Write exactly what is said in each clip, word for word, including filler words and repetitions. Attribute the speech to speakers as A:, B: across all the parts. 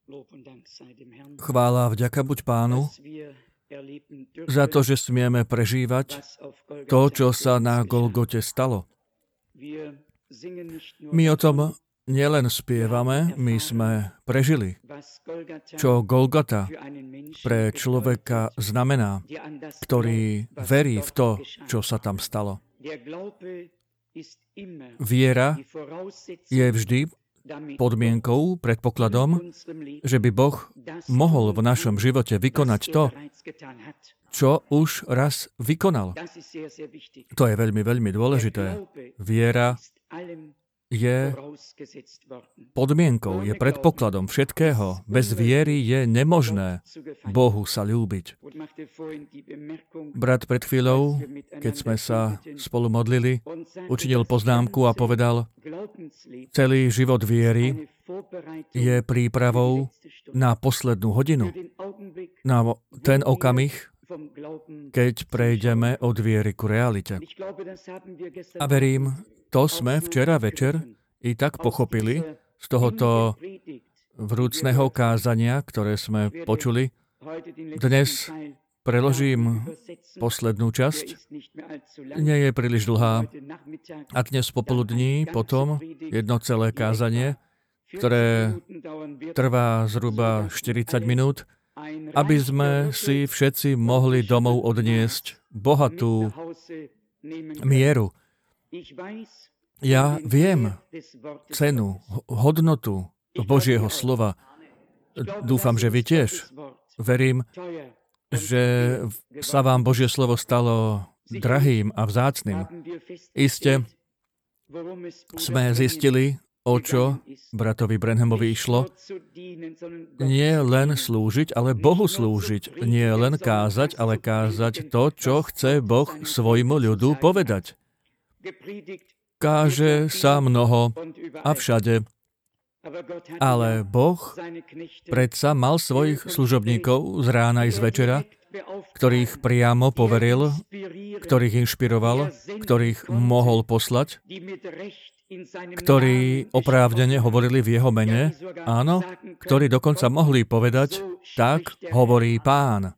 A: Chvála a vďaka buď Pánu za to, že smieme prežívať to, čo sa na Golgote stalo. My o tom nielen spievame, my sme prežili, čo Golgota pre človeka znamená, ktorý verí v to, čo sa tam stalo. Viera je vždy podmienkou, predpokladom, že by Boh mohol v našom živote vykonať to, čo už raz vykonal. To je veľmi, veľmi dôležité. Viera je podmienkou, je predpokladom všetkého. Bez viery je nemožné Bohu sa ľúbiť. Brat pred chvíľou, keď sme sa spolu modlili, učinil poznámku a povedal, celý život viery je prípravou na poslednú hodinu, na ten okamih, keď prejdeme od viery ku realite. A verím, to sme včera večer i tak pochopili z tohoto vrúcneho kázania, ktoré sme počuli. Dnes preložím poslednú časť. Nie je príliš dlhá. A dnes popoludní potom jedno celé kázanie, ktoré trvá zhruba štyridsať minút, aby sme si všetci mohli domov odniesť bohatú mieru. Ja viem cenu, hodnotu Božieho slova. Dúfam, že vy tiež. Verím, že sa vám Božie slovo stalo drahým a vzácnym. Iste sme zistili, o čo bratovi Branhamovi išlo. Nie len slúžiť, ale Bohu slúžiť. Nie len kázať, ale kázať to, čo chce Boh svojmu ľudu povedať. Káže sa mnoho a všade. Ale Boh predsa mal svojich služobníkov z rána i z večera, ktorých priamo poveril, ktorých inšpiroval, ktorých mohol poslať, ktorí oprávnene hovorili v jeho mene, áno, ktorí dokonca mohli povedať, tak hovorí Pán.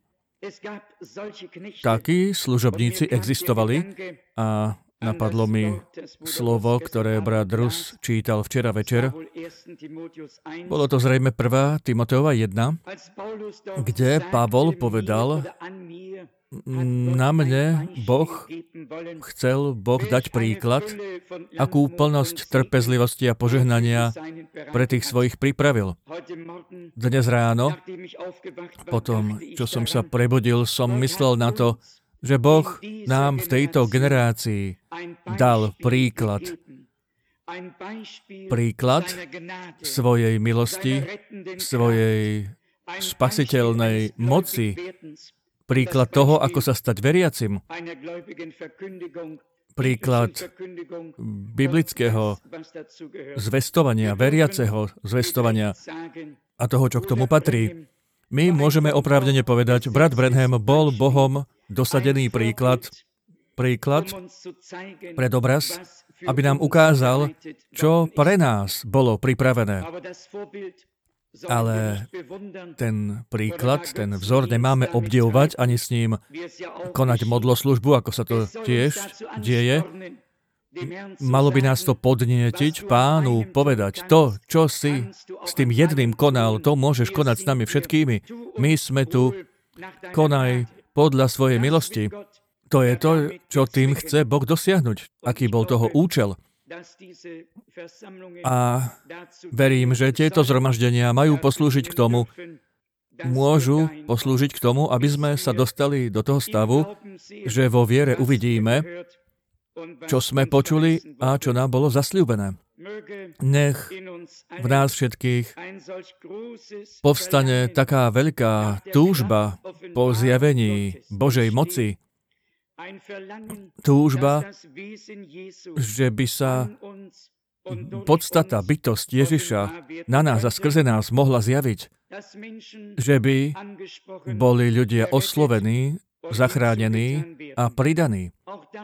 A: Takí služobníci existovali a napadlo mi slovo, ktoré brat Rus čítal včera večer. Bolo to zrejme prvá Timoteova jedna, kde Pavol povedal, na mne Boh chcel Boh dať príklad, akú plnosť trpezlivosti a požehnania pre tých svojich pripravil. Dnes ráno, potom, čo som sa prebudil, som myslel na to, že Boh nám v tejto generácii dal príklad. Príklad svojej milosti, svojej spasiteľnej moci. Príklad toho, ako sa stať veriacim. Príklad biblického zvestovania, veriaceho zvestovania a toho, čo k tomu patrí. My môžeme oprávnene povedať, brat Branham bol Bohom dosadený príklad, príklad pred obraz, aby nám ukázal, čo pre nás bolo pripravené. Ale ten príklad, ten vzor nemáme obdivovať, ani s ním konať modloslužbu, ako sa to tiež deje. Malo by nás to podnietiť Pánu povedať, to, čo si s tým jedným konal, to môžeš konať s nami všetkými. My sme tu, konaj podľa svojej milosti. To je to, čo tým chce Boh dosiahnuť. Aký bol toho účel. A verím, že tieto zhromaždenia majú poslúžiť k tomu, môžu poslúžiť k tomu, aby sme sa dostali do toho stavu, že vo viere uvidíme, čo sme počuli a čo nám bolo zasľúbené. Nech v nás všetkých povstane taká veľká túžba po zjavení Božej moci, túžba, že by sa podstata, bytosť Ježiša na nás a skrze nás mohla zjaviť, že by boli ľudia oslovení, zachránení a pridaní.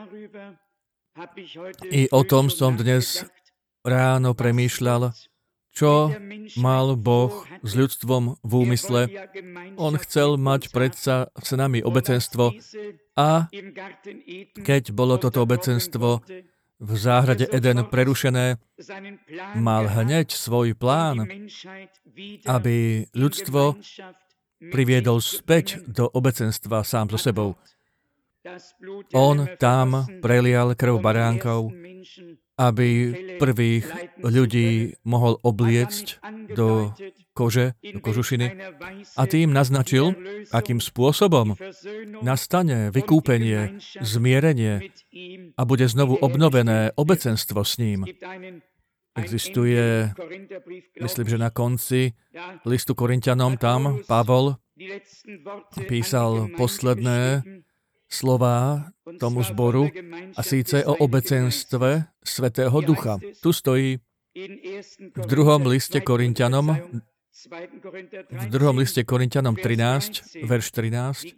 A: I o tom som dnes ráno premýšľal, Čo mal Boh s ľudstvom v úmysle? On chcel mať predsa s nami obecenstvo a keď bolo toto obecenstvo v záhrade Eden prerušené, mal hneď svoj plán, aby ľudstvo priviedol späť do obecenstva sám so sebou. On tam prelial krv baránkov, aby prvých ľudí mohol obliecť do kože, do kožušiny a tým naznačil, akým spôsobom nastane vykúpenie, zmierenie a bude znovu obnovené obecenstvo s ním. Existuje, myslím, že na konci listu Korinťanom tam Pavol písal posledné slová tomu zboru a síce o obecenstve Svätého Ducha. Tu stojí v druhom liste Korinťanom, v druhom liste Korinťanom trinásť, verš trinásť.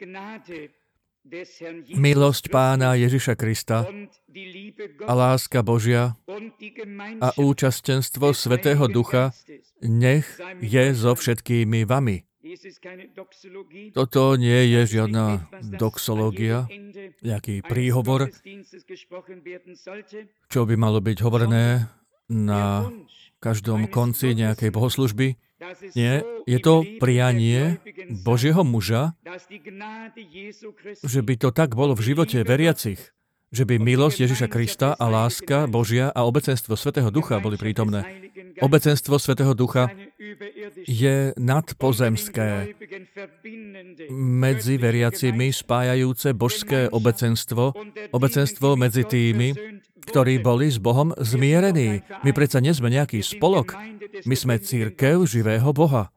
A: Milosť Pána Ježiša Krista a láska Božia a účastenstvo Svätého Ducha nech je so všetkými vami. Toto nie je žiadna doxológia, nejaký príhovor, čo by malo byť hovorené na každom konci nejakej bohoslužby. Nie, je to prianie Božieho muža, že by to tak bolo v živote veriacich, že by milosť Ježiša Krista a láska Božia a obecenstvo Svätého Ducha boli prítomné. Obecenstvo Svätého Ducha je nadpozemské, medzi veriacimi spájajúce božské obecenstvo, obecenstvo medzi tými, ktorí boli s Bohom zmierení. My predsa nie sme nejaký spolok, my sme cirkev živého Boha.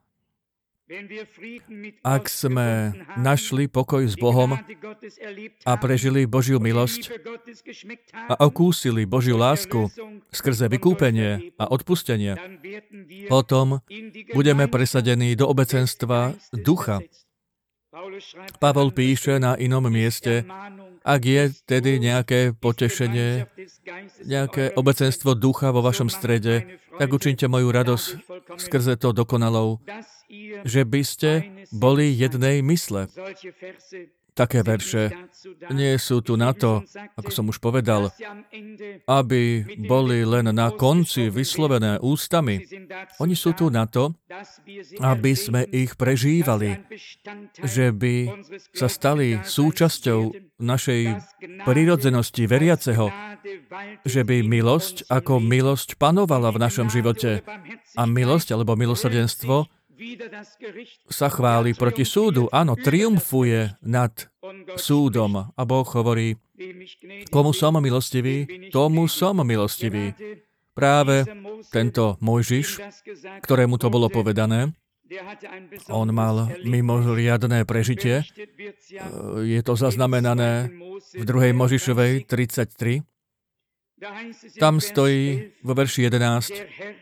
A: Ak sme našli pokoj s Bohom a prežili Božiu milosť a okúsili Božiu lásku skrze vykúpenie a odpustenie, potom budeme presadení do obecenstva Ducha. Pavol píše na inom mieste, ak je tedy nejaké potešenie, nejaké obecenstvo Ducha vo vašom strede, tak učinite moju radosť skrze to dokonalou, že by ste boli jednej mysle. Také verše nie sú tu na to, ako som už povedal, aby boli len na konci vyslovené ústami. Oni sú tu na to, aby sme ich prežívali, že by sa stali súčasťou našej prirodzenosti veriaceho, že by milosť ako milosť panovala v našom živote. A milosť alebo milosrdenstvo sa chváli proti súdu. Áno, triumfuje nad súdom. A Boh hovorí, komu som milostivý, tomu som milostivý. Práve tento Mojžiš, ktorému to bolo povedané, on mal mimoriadne prežitie. Je to zaznamenané v druhej Mojžišovej tridsaťtri. Tam stojí vo verši jedenásť.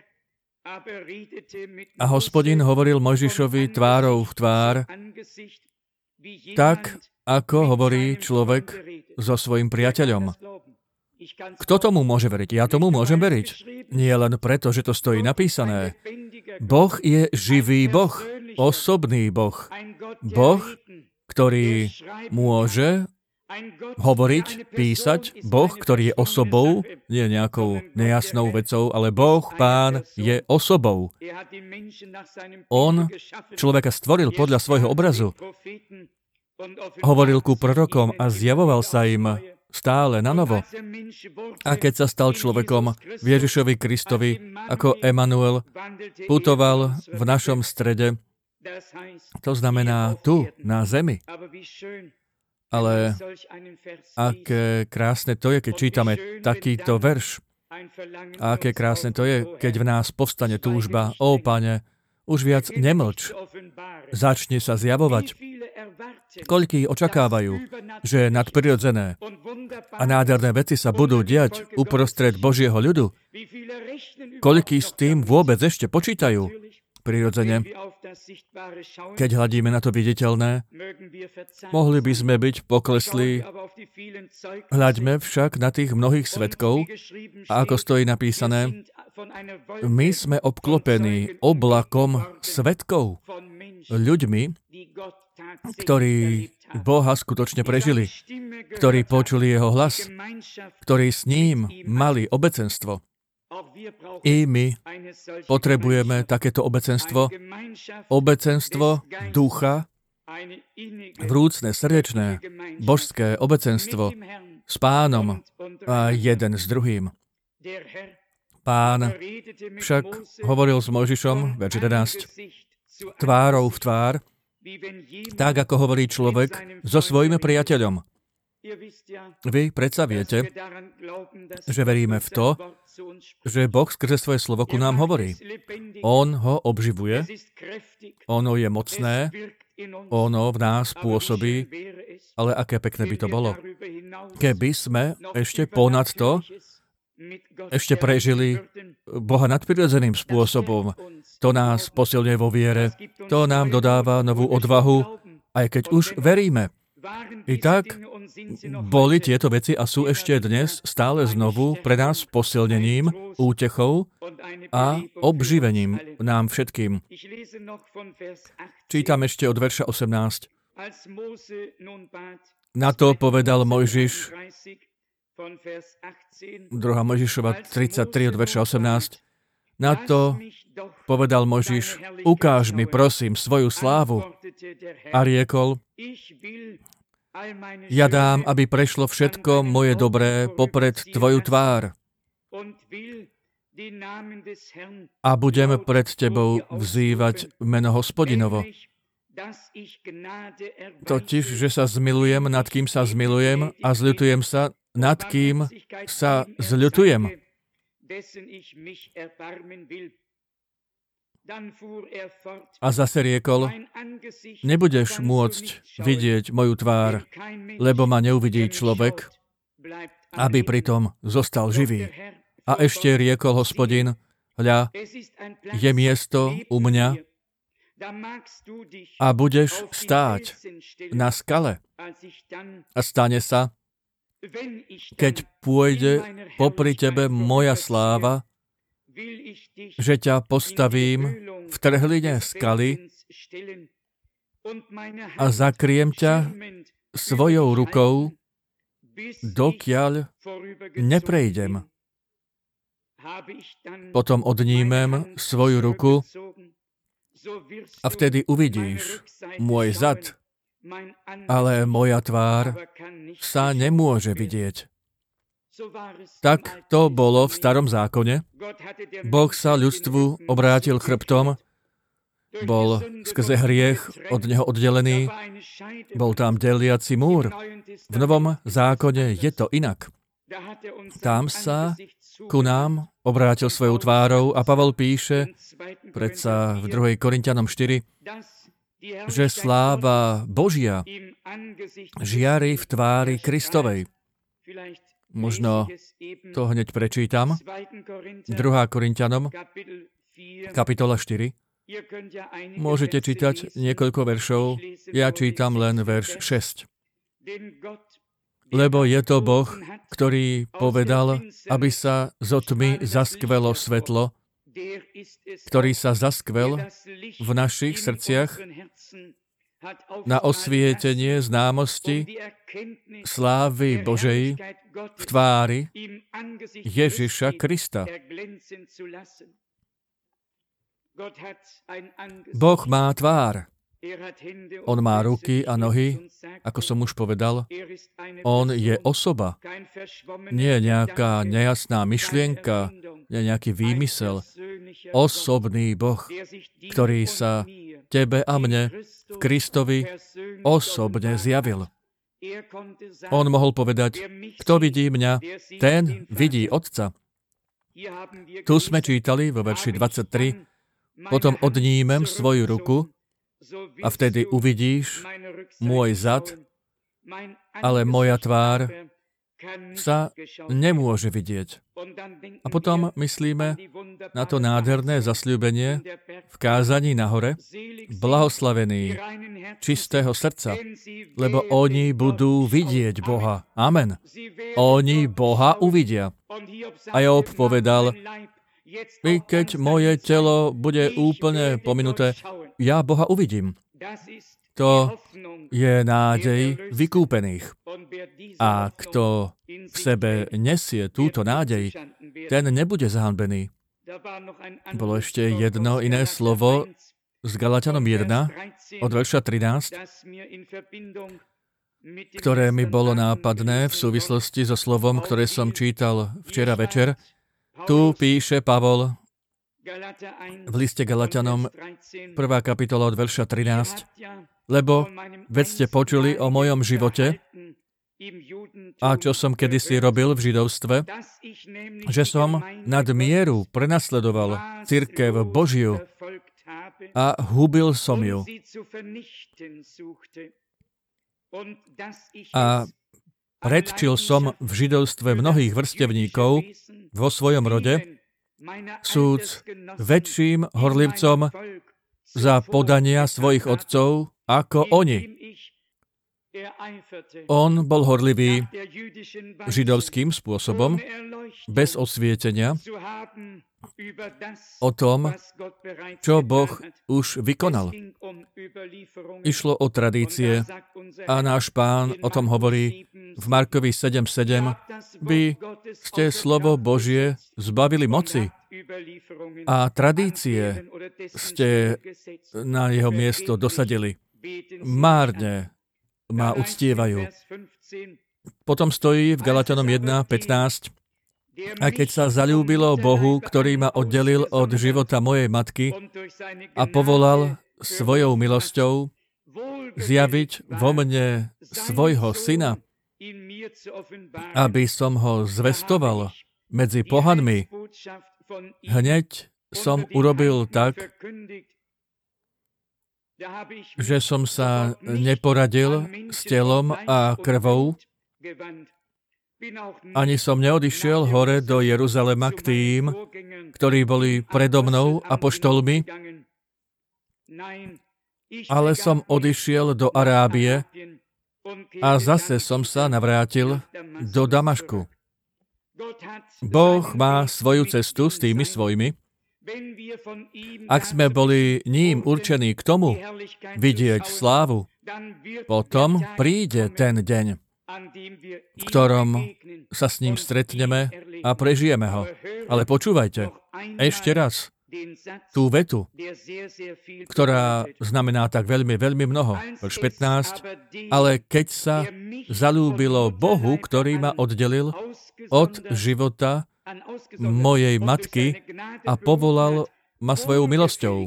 A: A Hospodin hovoril Mojžišovi tvárou v tvár, tak ako hovorí človek so svojím priateľom. Kto tomu môže veriť? Ja tomu môžem veriť. Nie len preto, že to stojí napísané. Boh je živý Boh, osobný Boh. Boh, ktorý môže hovoriť, písať, Boh, ktorý je osobou, nie nejakou nejasnou vecou, ale Boh, Pán, je osobou. On človeka stvoril podľa svojho obrazu. Hovoril ku prorokom a zjavoval sa im stále na novo. A keď sa stal človekom v Ježišovi Kristovi, ako Emanuel, putoval v našom strede, to znamená tu, na zemi. Ale aké krásne to je, keď čítame takýto verš. A aké krásne to je, keď v nás povstane túžba. Ó, Pane, už viac nemlč. Začni sa zjavovať. Koľkí očakávajú, že nadprirodzené a nádherné veci sa budú diať uprostred Božieho ľudu. Koľkí s tým vôbec ešte počítajú? Prirodzene, keď hľadíme na to viditeľné, mohli by sme byť pokleslí. Hľaďme však na tých mnohých svedkov, a ako stojí napísané, My sme obklopení oblakom svedkov, ľuďmi, ktorí Boha skutočne prežili, ktorí počuli jeho hlas, ktorí s ním mali obecenstvo. I my potrebujeme takéto obecenstvo, obecenstvo ducha, vrúcne, srdečné, božské obecenstvo s Pánom a jeden s druhým. Pán však hovoril s Mojžišom, verš jedenásť, tvárou v tvár, tak ako hovorí človek so svojím priateľom. Vy predsa viete, že veríme v to, že Boh skrze svoje slovo ku nám hovorí. On ho obživuje, ono je mocné, ono v nás pôsobí, ale aké pekné by to bolo. Keby sme ešte ponad to, ešte prežili Boha nadprirodzeným spôsobom, to nás posilňuje vo viere, to nám dodáva novú odvahu, aj keď už veríme. I tak boli tieto veci a sú ešte dnes stále znovu pre nás posilnením, útechou a obživením nám všetkým. Čítam ešte od verša osemnásť. Na to povedal Mojžiš, druhá Mojžišova tridsaťtri od verša osemnásť. Na to povedal Mojžiš, ukáž mi prosím svoju slávu. A riekol, ja dám, aby prešlo všetko moje dobré popred tvoju tvár. A budem pred tebou vzývať meno Hospodinovo. Totiž, že sa zmilujem, nad kým sa zmilujem a zľutujem sa, nad kým sa zľutujem. A zase riekol, nebudeš môcť vidieť moju tvár, lebo ma neuvidí človek, aby pritom zostal živý. A ešte riekol Hospodin, hľa, je miesto u mňa a budeš stáť na skale. A stane sa, keď pôjde popri tebe moja sláva, že ťa postavím v trhline skaly a zakriem ťa svojou rukou, dokiaľ neprejdem. Potom odnímem svoju ruku a vtedy uvidíš môj zad, ale moja tvár sa nemôže vidieť. Tak to bolo v starom zákone. Boh sa ľudstvu obrátil chrbtom, bol skrze hriech od neho oddelený, bol tam deliaci múr. V novom zákone je to inak. Tam sa ku nám obrátil svojou tvárou a Pavol píše, predsa v druhej Korinťanom štyri, že sláva Božia žiari v tvári Kristovej. Možno to hneď prečítam. druhá Korinťanom, kapitola štyri. Môžete čítať niekoľko veršov, ja čítam len verš šesť. Lebo je to Boh, ktorý povedal, aby sa zo tmy zaskvelo svetlo, ktorý sa zaskvel v našich srdciach na osvietenie známosti slávy Božej v tvári Ježiša Krista. Boh má tvár. On má ruky a nohy, ako som už povedal. On je osoba. Nie nejaká nejasná myšlienka, nie nejaký výmysel. Osobný Boh, ktorý sa tebe a mne v Kristovi osobne zjavil. On mohol povedať, kto vidí mňa, ten vidí Otca. Tu sme čítali vo verši dvadsaťtri, potom odnímem svoju ruku a vtedy uvidíš môj zad, ale moja tvár sa nemôže vidieť. A potom myslíme na to nádherné zasľúbenie v kázaní na hore, blahoslavení čistého srdca, lebo oni budú vidieť Boha. Amen. Oni Boha uvidia. A Job povedal, I keď moje telo bude úplne pominuté, ja Boha uvidím. To je nádej vykúpených. A kto v sebe nesie túto nádej, ten nebude zahanbený. Bolo ešte jedno iné slovo z Galatianom jeden, od verša trinásť, ktoré mi bolo nápadné v súvislosti so slovom, ktoré som čítal včera večer. Tu píše Pavol v liste Galatianom, prvá kapitola od verša trinásť, lebo veď ste počuli o mojom živote a čo som kedysi robil v židovstve, že som nad mieru prenasledoval cirkev Božiu a hubil som ju. A predčil som v židovstve mnohých vrstevníkov vo svojom rode, súc väčším horlivcom za podania svojich otcov ako oni. On bol horlivý židovským spôsobom, bez osvietenia, o tom, čo Boh už vykonal. Išlo o tradície a náš Pán o tom hovorí v Markovi sedem sedem. Vy ste slovo Božie zbavili moci a tradície ste na jeho miesto dosadili. Márne ma uctievajú. Potom stojí v Galatianom jeden pätnásť. A keď sa zaľúbilo Bohu, ktorý ma oddelil od života mojej matky a povolal svojou milosťou zjaviť vo mne svojho syna, aby som ho zvestoval medzi pohanmi, hneď som urobil tak, že som sa neporadil s telom a krvou, ani som neodišiel hore do Jeruzalema k tým, ktorí boli predo mnou apoštolmi, ale som odišiel do Arábie a zase som sa navrátil do Damašku. Boh má svoju cestu s tými svojimi. Ak sme boli ním určení k tomu vidieť slávu, potom príde ten deň, v ktorom sa s ním stretneme a prežijeme ho. Ale počúvajte, ešte raz, tú vetu, ktorá znamená tak veľmi, veľmi mnoho. Verš pätnásť. Ale keď sa zalúbilo Bohu, ktorý ma oddelil od života mojej matky a povolal ma svojou milosťou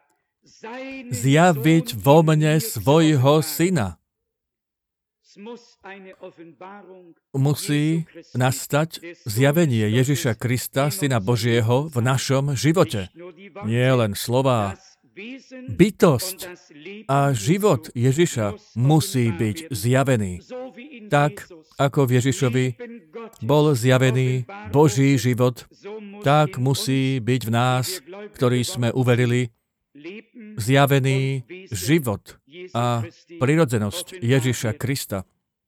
A: zjaviť vo mne svojho syna. Musí nastať zjavenie Ježiša Krista, Syna Božieho, v našom živote. Nie len slová. Bytosť a život Ježiša musí byť zjavený. Tak, ako v Ježišovi bol zjavený Boží život, tak musí byť v nás, ktorí sme uverili, zjavený život a prirodzenosť Ježiša Krista.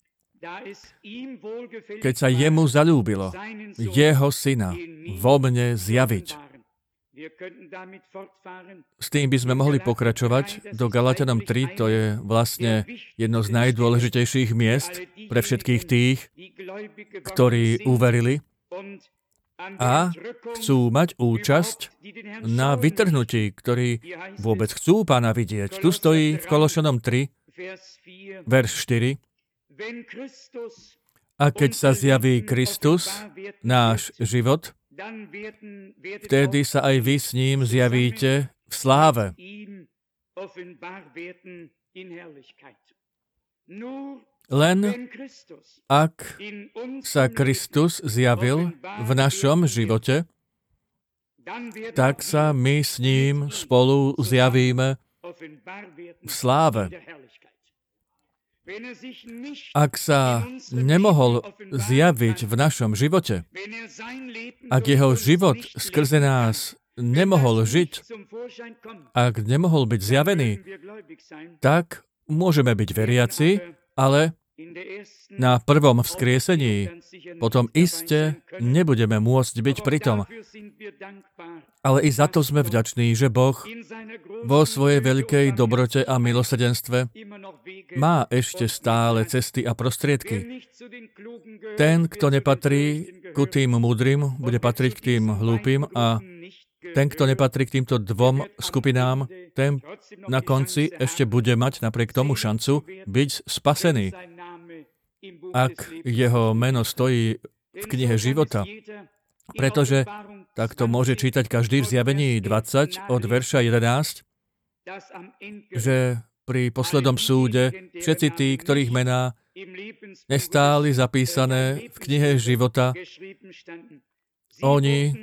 A: Keď sa jemu zaľúbilo jeho syna vo mne zjaviť. S tým by sme mohli pokračovať do Galatianom tri, to je vlastne jedno z najdôležitejších miest pre všetkých tých, ktorí uverili a chcú mať účasť na vytrhnutí, ktorí vôbec chcú Pána vidieť. Tu stojí v Kološanom tri, verš štyri. A keď sa zjaví Kristus, náš život, vtedy sa aj vy s ním zjavíte v sláve. Len ak sa Kristus zjavil v našom živote, tak sa my s ním spolu zjavíme v sláve. Ak sa nemohol zjaviť v našom živote, ak jeho život skrze nás nemohol žiť, ak nemohol byť zjavený, tak môžeme byť veriaci, ale na prvom vzkriesení, potom iste nebudeme môcť byť pri tom. Ale i za to sme vďační, že Boh vo svojej veľkej dobrote a milosrdenstve má ešte stále cesty a prostriedky. Ten, kto nepatrí ku tým múdrym, bude patriť k tým hlúpym a ten, kto nepatrí k týmto dvom skupinám, ten na konci ešte bude mať napriek tomu šancu byť spasený. Ak jeho meno stojí v knihe života, pretože takto môže čítať každý v Zjavení dvadsať od verša jedenásť, že pri poslednom súde všetci tí, ktorých mená nestáli zapísané v knihe života, oni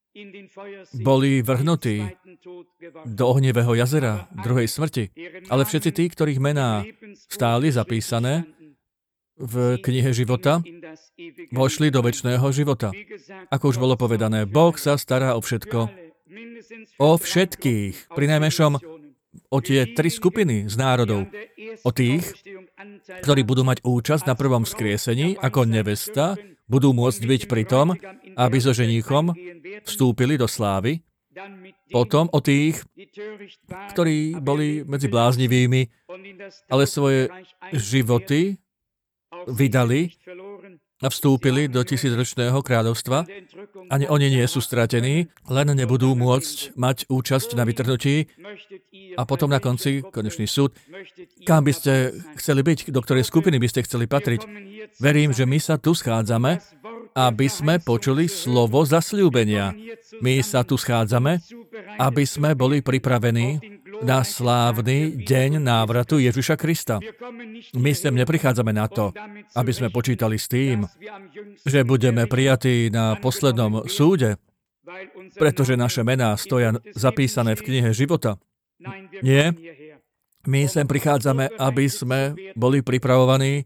A: boli vrhnutí do ohnivého jazera druhej smrti. Ale všetci tí, ktorých mená stáli zapísané v knihe života, vošli do večného života. Ako už bolo povedané, Boh sa stará o všetko. O všetkých. Prinajmenšom o tie tri skupiny z národov. O tých, ktorí budú mať účasť na prvom vzkriesení ako nevesta, budú môcť byť pri tom, aby so ženíchom vstúpili do slávy. Potom o tých, ktorí boli medzi bláznivými, ale svoje životy vydali a vstúpili do tisícročného kráľovstva. Ani oni nie sú stratení, len nebudú môcť mať účasť na vytrhnutí a potom na konci konečný súd. Kam by ste chceli byť? Do ktorej skupiny by ste chceli patriť? Verím, že my sa tu schádzame, aby sme počuli slovo zasľúbenia. My sa tu schádzame, aby sme boli pripravení na slávny deň návratu Ježiša Krista. My sem neprichádzame na to, aby sme počítali s tým, že budeme prijatí na poslednom súde, pretože naše mená stoja zapísané v knihe života. Nie. My sem prichádzame, aby sme boli pripravovaní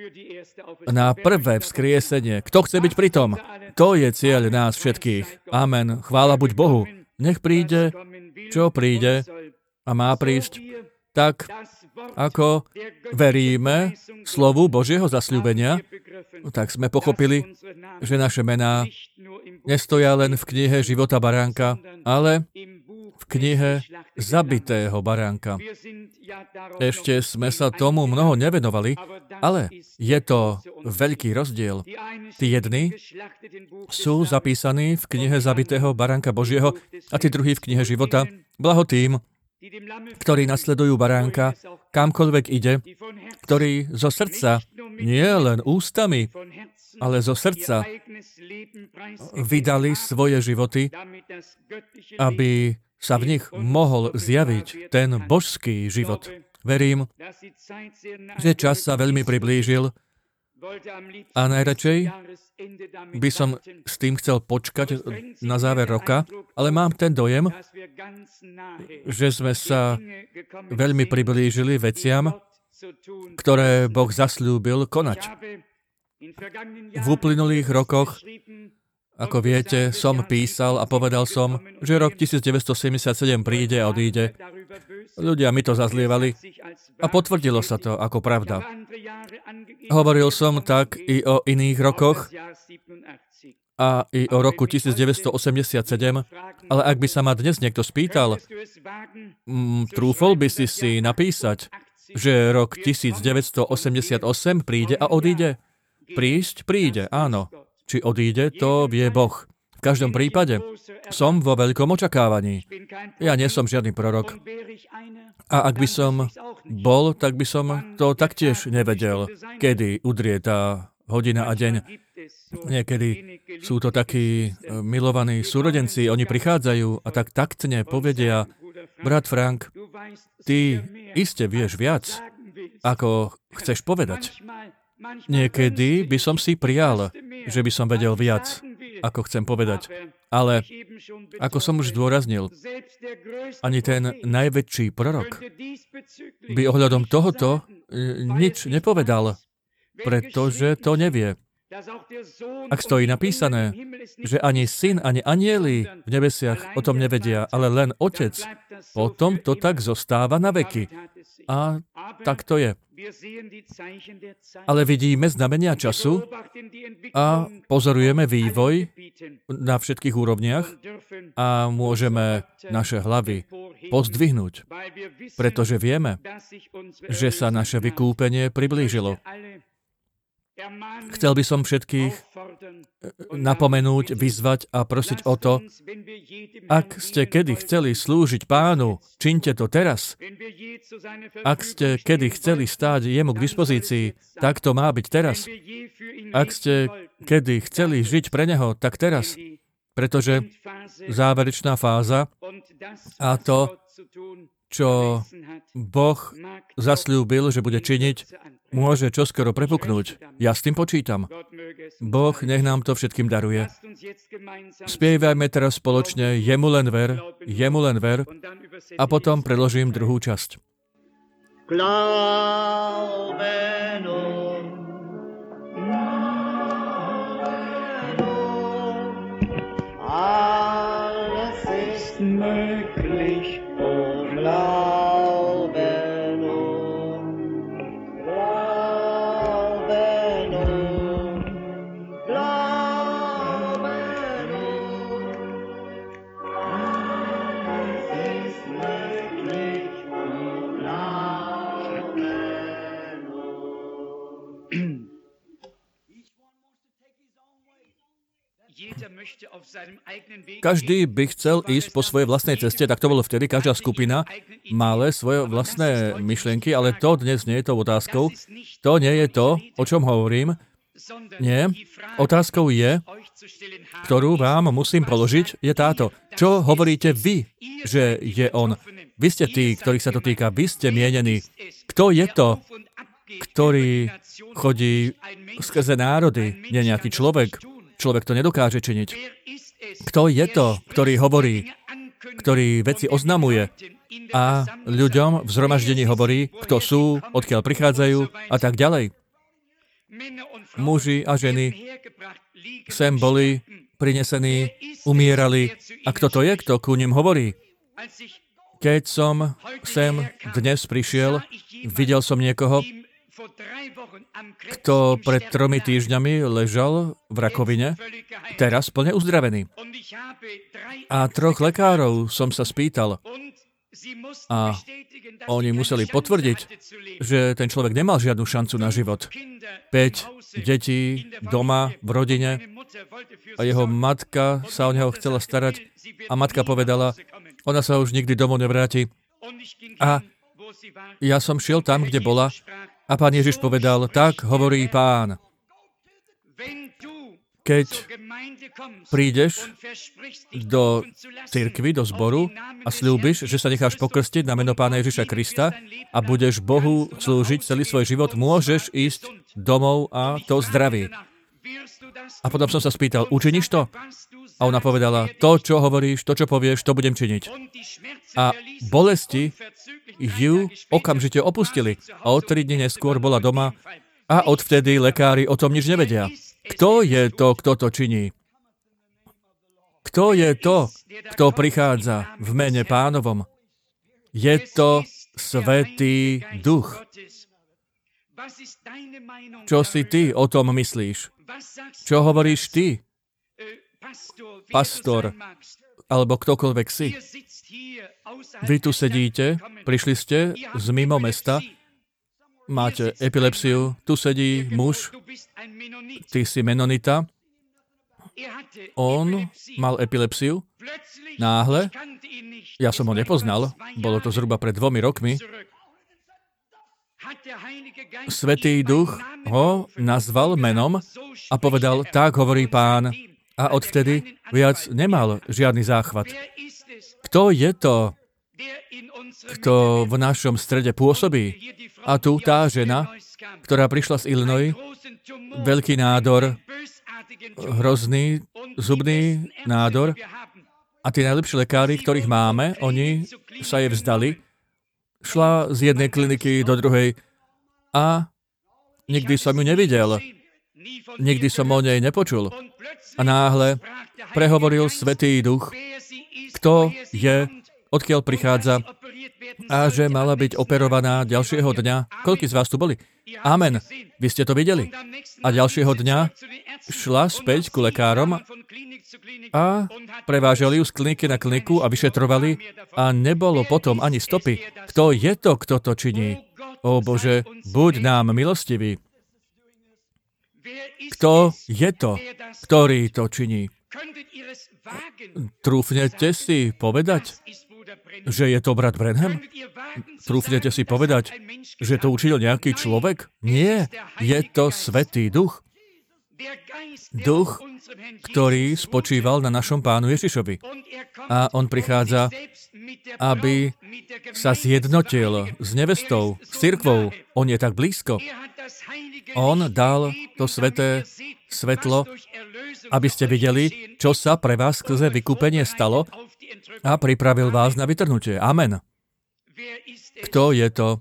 A: na prvé vzkriesenie. Kto chce byť pri tom? To je cieľ nás všetkých. Amen. Chvála buď Bohu. Nech príde, čo príde, a má prísť tak, ako veríme slovu Božieho zasľúbenia, tak sme pochopili, že naše mená nestoja len v knihe života baránka, ale v knihe zabitého baránka. Ešte sme sa tomu mnoho nevenovali, ale je to veľký rozdiel. Tí jedni sú zapísaní v knihe zabitého baránka Božieho a tí druhí v knihe života. Blaho tým, ktorí nasledujú baránka, kamkoľvek ide, ktorí zo srdca, nie len ústami, ale zo srdca vydali svoje životy, aby sa v nich mohol zjaviť ten božský život. Verím, že čas sa veľmi priblížil a najradšej by som s tým chcel počkať na záver roka, ale mám ten dojem, že sme sa veľmi priblížili veciam, ktoré Boh zasľúbil konať. V uplynulých rokoch, ako viete, som písal a povedal som, že rok devätnásťsedemdesiatsedem príde a odíde. Ľudia mi to zazlievali a potvrdilo sa to ako pravda. Hovoril som tak i o iných rokoch a i o roku devätnásťosemdesiatsedem, ale ak by sa ma dnes niekto spýtal, m, trúfol by si si napísať, že rok devätnásťosemdesiatosem príde a odíde? Prísť príde, áno. Či odíde, to vie Boh. V každom prípade som vo veľkom očakávaní. Ja nie som žiadny prorok. A ak by som bol, tak by som to taktiež nevedel, kedy udrie tá hodina a deň. Niekedy sú to takí milovaní súrodenci, oni prichádzajú a tak taktne povedia, brat Frank, ty iste vieš viac, ako chceš povedať. Niekedy by som si prijal, že by som vedel viac, ako chcem povedať. Ale, ako som už zdôraznil, ani ten najväčší prorok by ohľadom tohoto nič nepovedal, pretože to nevie. Ak stojí napísané, že ani syn, ani anjeli v nebesiach o tom nevedia, ale len Otec, potom to tak zostáva na veky. A tak to je. ale vidíme znamenia času a pozorujeme vývoj na všetkých úrovniach a môžeme naše hlavy pozdvihnúť, pretože vieme, že sa naše vykúpenie priblížilo. Chcel by som všetkých napomenúť, vyzvať a prosiť o to, ak ste kedy chceli slúžiť Pánu, čiňte to teraz. Ak ste kedy chceli stáť jemu k dispozícii, tak to má byť teraz. Ak ste kedy chceli žiť pre neho, tak teraz. Pretože záverečná fáza a to, čo Boh zasľúbil, že bude činiť, môže čoskoro prepuknúť. Ja s tým počítam. Boh nech nám to všetkým daruje. Spievajme teraz spoločne Jemu len ver, Jemu len ver a potom preložím druhú časť.
B: Alles ist möglich, o Glaube nun. Glaube nun. Glaube nun. Alles ist möglich, o Glaube nun.
A: Každý by chcel ísť po svojej vlastnej ceste, tak to bolo vtedy. Každá skupina mala svoje vlastné myšlienky, ale to dnes nie je tou otázkou. To nie je to, o čom hovorím. Nie. Otázkou je, ktorú vám musím položiť, je táto. Čo hovoríte vy, že je on? Vy ste tí, ktorých sa to týka. Vy ste mienení. Kto je to, ktorý chodí skrze národy? Nie nejaký človek. Človek to nedokáže činiť. Kto je to, ktorý hovorí, ktorý veci oznamuje a ľuďom v zhromaždení hovorí, kto sú, odkiaľ prichádzajú a tak ďalej. Muži a ženy sem boli prinesení, umierali. A kto to je, kto ku nim hovorí? Keď som sem dnes prišiel, videl som niekoho, kto pred tromi týždňami ležal v rakovine, teraz plne uzdravený. A troch lekárov som sa spýtal a oni museli potvrdiť, že ten človek nemal žiadnu šancu na život. Päť detí doma, v rodine a jeho matka sa o neho chcela starať a matka povedala, ona sa už nikdy domov nevráti. A ja som šiel tam, kde bola, a Pán Ježiš povedal, tak hovorí Pán. Keď prídeš do cirkvi, do zboru a sľúbiš, že sa necháš pokrstiť na meno Pána Ježiša Krista a budeš Bohu slúžiť celý svoj život, môžeš ísť domov a to zdravý. A potom som sa spýtal, učiníš to? A ona povedala, to, čo hovoríš, to, čo povieš, to budem činiť. A bolesti ju okamžite opustili. A o tri dni neskôr bola doma a odvtedy lekári o tom nič nevedia. Kto je to, kto to činí? Kto je to, kto prichádza v mene Pánovom? Je to Svätý Duch. Čo si ty o tom myslíš? Čo hovoríš ty? Pastor, alebo ktokoľvek si. Vy tu sedíte, prišli ste z mimo mesta, máte epilepsiu, tu sedí muž, ty si menonita, on mal epilepsiu, náhle, ja som ho nepoznal, bolo to zhruba pred dvomi rokmi, Svätý Duch ho nazval menom a povedal, tak hovorí Pán. A odvtedy viac nemal žiadny záchvat. Kto je to, kto v našom strede pôsobí? A tu tá žena, ktorá prišla z Illinois, veľký nádor, hrozný zubný nádor a tí najlepší lekári, ktorých máme, oni sa jej vzdali, šla z jednej kliniky do druhej a nikdy som ju nevidel. Nikdy som o nej nepočul. A náhle prehovoril Svätý Duch, kto je, odkiaľ prichádza a že mala byť operovaná ďalšieho dňa. Koľký z vás tu boli? Amen. Vy ste to videli. A ďalšieho dňa šla späť ku lekárom a prevážali ju z kliniky na kliniku a vyšetrovali a nebolo potom ani stopy. Kto je to, kto to činí? Ó Bože, buď nám milostivý. Kto je to, ktorý to činí? Trúfnete si povedať, že je to brat Branham? Trúfnete si povedať, že to učil nejaký človek? Nie, je to Svätý Duch. Duch, ktorý spočíval na našom Pánu Ježišovi. A on prichádza, aby sa zjednotil s nevestou, s cirkvou. On je tak blízko. On dal to sveté svetlo, aby ste videli, čo sa pre vás skrze vykúpenie stalo a pripravil vás na vytrhnutie. Amen. Kto je to?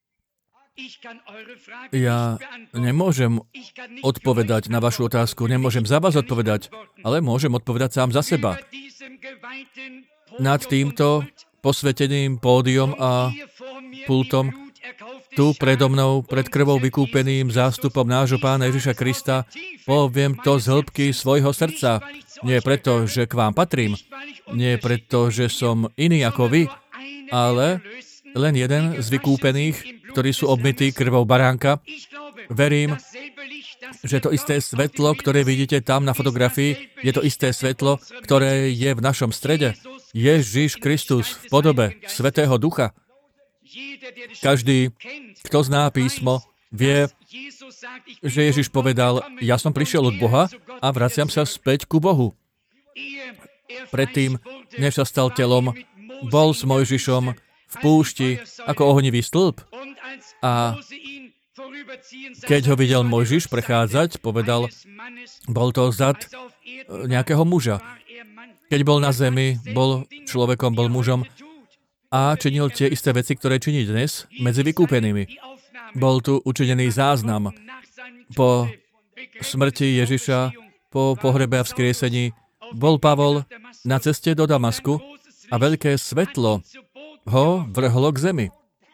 A: Ja nemôžem odpovedať na vašu otázku, nemôžem za vás odpovedať, ale môžem odpovedať sám za seba. Nad týmto posveteným pódium a pultom, tu predo mnou, pred krvou vykúpeným zástupom nášho Pána Ježiša Krista, poviem to z hĺbky svojho srdca. Nie preto, že k vám patrím, nie preto, že som iný ako vy, ale len jeden z vykúpených, ktorí sú obmytí krvou baránka. Verím, že to isté svetlo, ktoré vidíte tam na fotografii, je to isté svetlo, ktoré je v našom strede. Ježiš Kristus v podobe Svätého Ducha. Každý, kto zná písmo, vie, že Ježiš povedal, ja som prišiel od Boha a vraciam sa späť ku Bohu. Predtým, než sa stal telom, bol s Mojžišom v púšti ako ohnivý stĺp. A keď ho videl Mojžiš prechádzať, povedal, bol to zad nejakého muža. Keď bol na zemi, bol človekom, bol mužom a činil tie isté veci, ktoré činí dnes medzi vykúpenými. Bol tu učinený záznam po smrti Ježiša, po pohrebe a vzkriesení. Bol Pavol na ceste do Damasku a veľké svetlo ho vrhlo k zemi.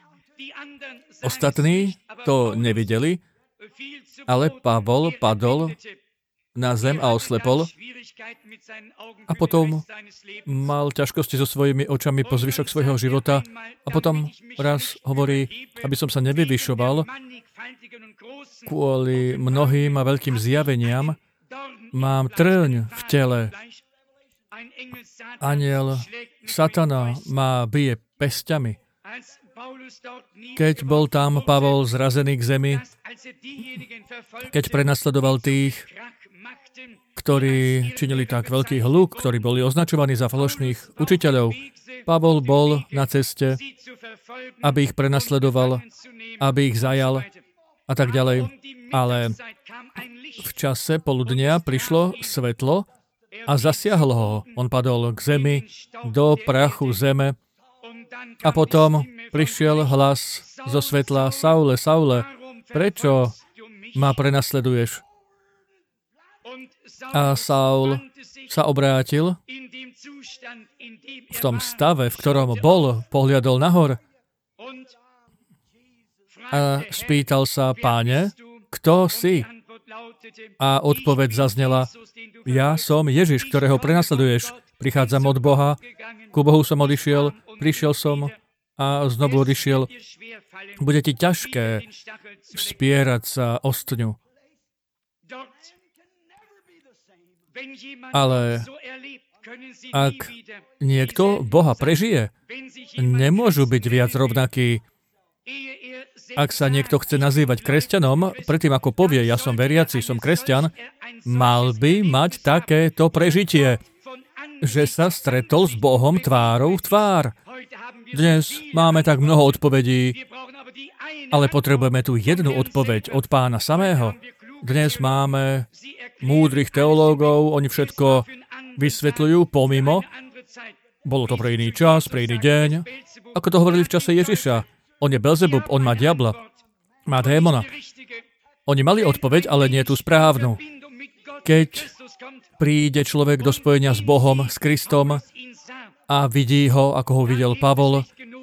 A: Ostatní to nevideli, ale Pavol padol na zem a oslepol a potom mal ťažkosti so svojimi očami po zvyšok svojho života a potom raz hovorí, aby som sa nevyvyšoval kvôli mnohým a veľkým zjaveniam, mám trň v tele. Anjel satana ma bije pesťami. Keď bol tam Pavol zrazený k zemi, keď prenasledoval tých, ktorí činili tak veľký hluk, ktorí boli označovaní za falošných učiteľov, Pavol bol na ceste, aby ich prenasledoval, aby ich zajal a tak ďalej. Ale v čase poludnia prišlo svetlo a zasiahlo ho. On padol k zemi, do prachu zeme a potom prišiel hlas zo svetla, Saule, Saule, prečo ma prenasleduješ? A Saul sa obrátil v tom stave, v ktorom bol, pohľadol nahor a spýtal sa, Páne, kto si? A odpoveď zaznela, ja som Ježiš, ktorého prenasleduješ. Prichádzam od Boha, ku Bohu som odišiel, prišiel som a znovu odišiel. Bude ti ťažké vspierať sa o stňu. Ale ak niekto Boha prežije, nemôžu byť viac rovnakí. Ak sa niekto chce nazývať kresťanom, predtým ako povie, ja som veriaci, som kresťan, mal by mať takéto prežitie, že sa stretol s Bohom tvárou v tvár. Dnes máme tak mnoho odpovedí, ale potrebujeme tu jednu odpoveď od Pána samého. Dnes máme múdrych teológov, oni všetko vysvetľujú pomimo. Bolo to pre iný čas, pre iný deň. Ako to hovorili v čase Ježiša. On je Belzebub, on má diabla, má démona. Oni mali odpoveď, ale nie tú správnu. Keď príde človek do spojenia s Bohom, s Kristom a vidí ho, ako ho videl Pavol,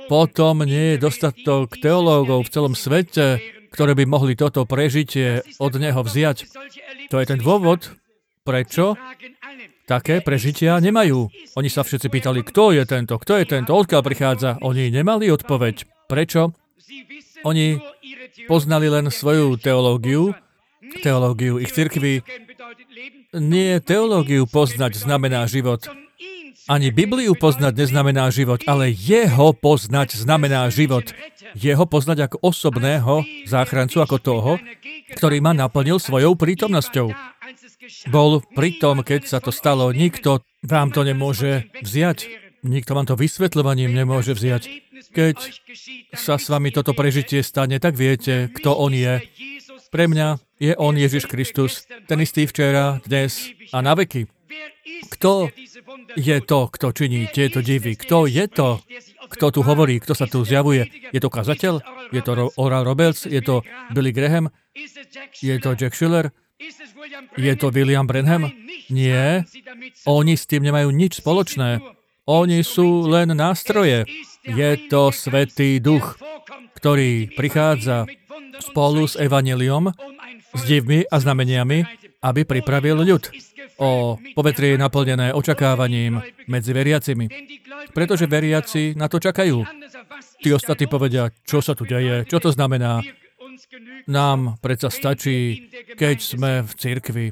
A: potom nie je dostatok teológov v celom svete, ktoré by mohli toto prežitie od neho vziať. To je ten dôvod, prečo také prežitia nemajú. Oni sa všetci pýtali, kto je tento, kto je tento, odkiaľ prichádza. Oni nemali odpoveď. Prečo? Oni poznali len svoju teológiu, teológiu ich cirkvi. Nie teológiu poznať znamená život. Ani Bibliu poznať neznamená život, ale jeho poznať znamená život. Jeho poznať ako osobného záchrancu, ako toho, ktorý ma naplnil svojou prítomnosťou. Bol pritom, keď sa to stalo. Nikto vám to nemôže vziať. Nikto vám to vysvetľovaním nemôže vziať. Keď sa s vami toto prežitie stane, tak viete, kto on je. Pre mňa je on Ježiš Kristus, ten istý včera, dnes a na veky. Kto je to, kto činí tieto divy? Kto je to, kto tu hovorí, kto sa tu zjavuje? Je to kazateľ? Je to Oral Roberts? Je to Billy Graham? Je to Jack Schiller? Je to William Branham? Nie. Oni s tým nemajú nič spoločné. Oni sú len nástroje. Je to Svätý Duch, ktorý prichádza spolu s evanjeliom, s divmi a znameniami, aby pripravil ľud. O povetrie naplnené očakávaním medzi veriacimi. Pretože veriaci na to čakajú. Tí ostatní povedia, čo sa tu deje, čo to znamená. Nám predsa stačí, keď sme v cirkvi.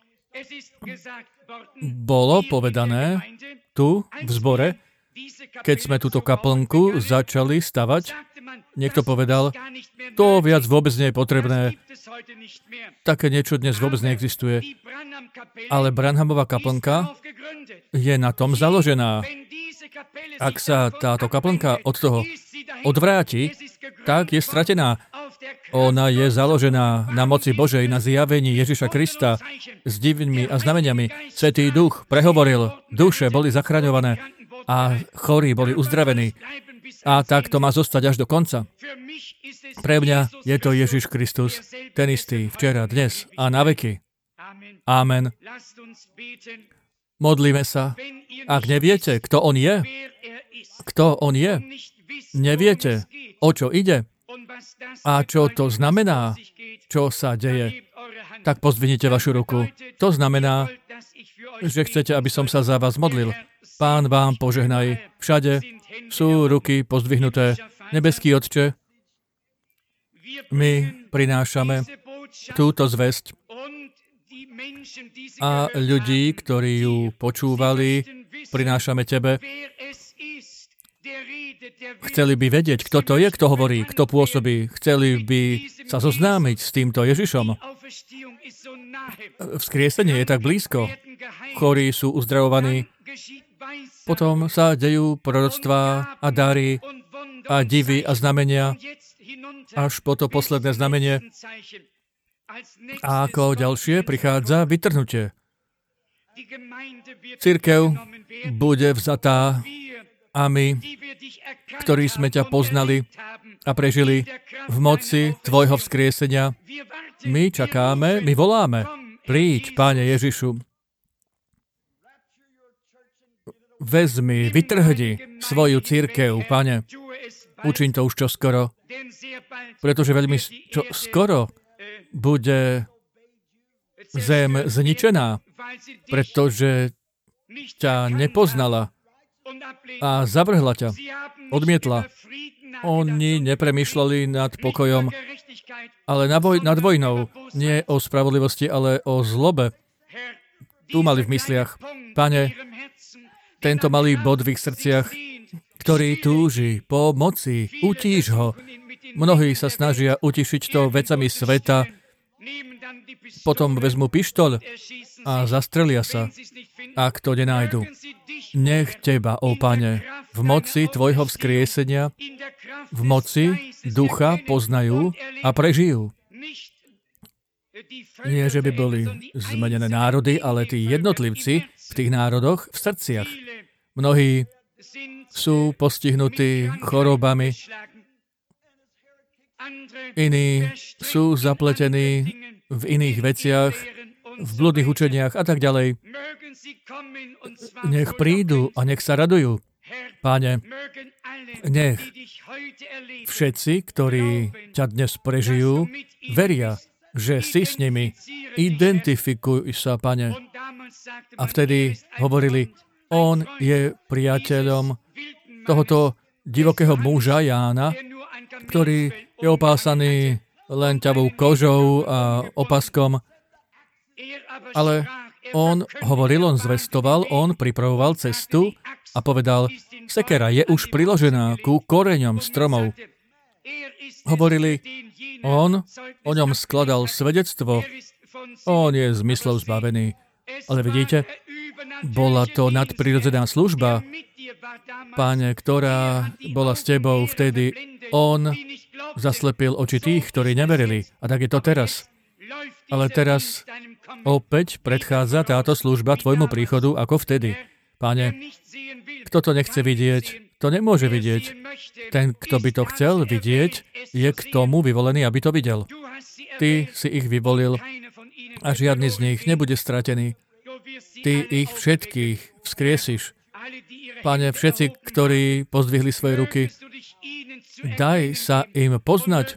A: Bolo povedané tu v zbore, keď sme túto kaplnku začali stavať, niekto povedal, to viac vôbec nie je potrebné. Také niečo dnes vôbec neexistuje. Ale Branhamová kaplnka je na tom založená. Ak sa táto kaplnka od toho odvráti, tak je stratená. Ona je založená na moci Božej, na zjavení Ježiša Krista s divmi a znameniami. Svätý Duch prehovoril, duše boli zachraňované a chorí boli uzdravení. A tak to má zostať až do konca. Pre mňa je to Ježiš Kristus, ten istý, včera, dnes a na veky. Amen. Modlíme sa. Ak neviete, kto on je, kto on je, neviete, o čo ide a čo to znamená, čo sa deje, tak pozdvihnite vašu ruku. To znamená, že chcete, aby som sa za vás modlil. Pán vám požehnaj. Všade sú ruky pozdvihnuté. Nebeský Otče, my prinášame túto zvesť a ľudí, ktorí ju počúvali, prinášame Tebe. Chceli by vedieť, kto to je, kto hovorí, kto pôsobí. Chceli by sa zoznámiť s týmto Ježišom. Vzkriesenie je tak blízko. Chorí sú uzdravovaní. Potom sa dejú proroctvá a dary a divy a znamenia až po to posledné znamenie. A ako ďalšie prichádza vytrhnutie. Cirkev bude vzatá a my, ktorí sme ťa poznali a prežili v moci Tvojho vzkriesenia, my čakáme, my voláme. Príď, Páne Ježišu. Vezmi, vytrhni svoju cirkev, Pane. Učiň to už čoskoro, pretože veľmi čo skoro bude zem zničená, pretože ťa nepoznala a zavrhla ťa, odmietla. Oni nepremýšľali nad pokojom, ale nad vojnou, nie o spravodlivosti, ale o zlobe. Tu mali v mysliach. Pane, tento malý bod v ich srdciach, ktorý túži po moci, utíš ho. Mnohí sa snažia utišiť to vecami sveta, potom vezmu pištoľ a zastrelia sa, ak to nenájdu. Nech Teba, ó Pane, v moci Tvojho vzkriesenia, v moci Ducha poznajú a prežijú. Nie, že by boli zmenené národy, ale tí jednotlivci v tých národoch v srdciach. Mnohí sú postihnutí chorobami, iní sú zapletení v iných veciach, v bludných učeniach a tak ďalej. Nech prídu a nech sa radujú. Páne, Nech všetci, ktorí ťa dnes prežijú, veria, že si s nimi. Identifikuj sa, Pane. A vtedy hovorili, on je priateľom tohoto divokého muža Jána, ktorý je opásaný len ťavou kožou a opaskom. Ale on hovoril, on zvestoval, on pripravoval cestu a povedal, sekera je už priložená ku koreňom stromov. Hovorili, on o ňom skladal svedectvo, on je zmyslov zbavený. Ale vidíte, bola to nadprirodzená služba, Pane, ktorá bola s tebou vtedy. On zaslepil oči tých, ktorí neverili. A tak je to teraz. Ale teraz opäť predchádza táto služba tvojmu príchodu ako vtedy. Pane, kto to nechce vidieť, to nemôže vidieť. Ten, kto by to chcel vidieť, je k tomu vyvolený, aby to videl. Ty si ich vyvolil a žiadny z nich nebude stratený. Ty ich všetkých vzkriesiš. Pane, všetci, ktorí pozdvihli svoje ruky, daj sa im poznať